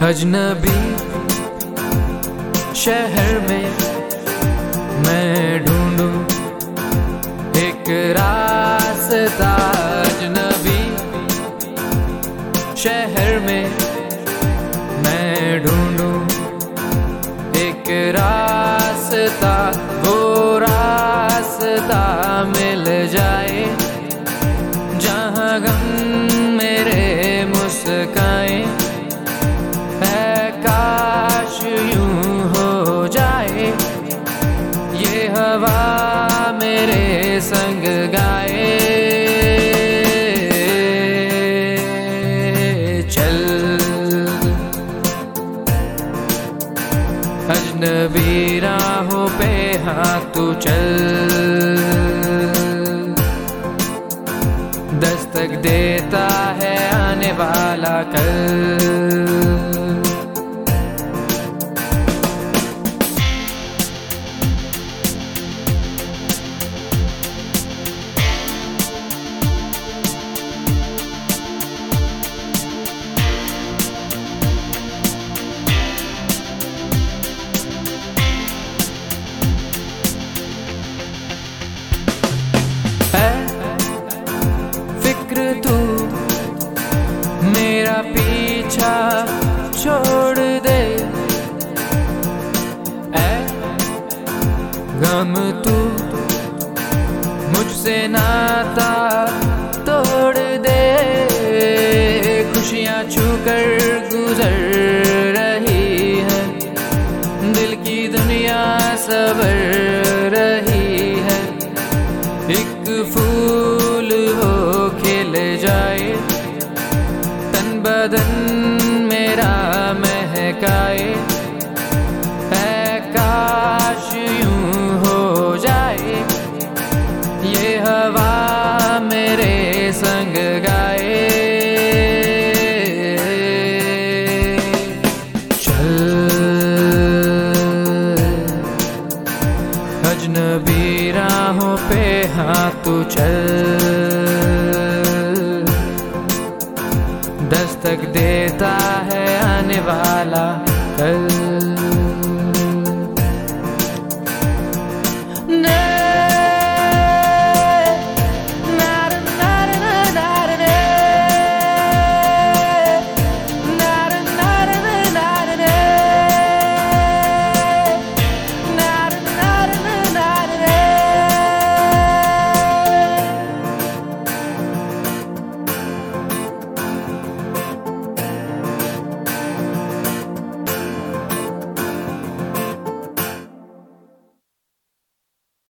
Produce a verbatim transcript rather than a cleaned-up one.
अजनबी शहर में मैं ढूंढूं एक रास्ता। अजनबी शहर में मैं ढूंढूं एक रास्ता। वो रास्ता मिल जाए जहाँ गम मेरे मुस्काए। है काश यूं हो जाए ये हवा मेरे संग गाए। चल अजनबी राहों पे हाँ तू चल, दस्तक देता है आने वाला कल। फिक्र तू मेरा पीछा छोड़ दे, ऐ गम तू मुझसे नाता तोड़ दे। खुशियाँ छूकर गुजर रही है, दिल की दुनिया सबर रही है। एक फूल हो खिल जाए, तन बदन मेरा महकाए। है काश यूं हो जाए ये हवा मेरे संग गाए। चल अजनबी राहों पे हाँ तू चल, दस्तक देता है आने वाला कल।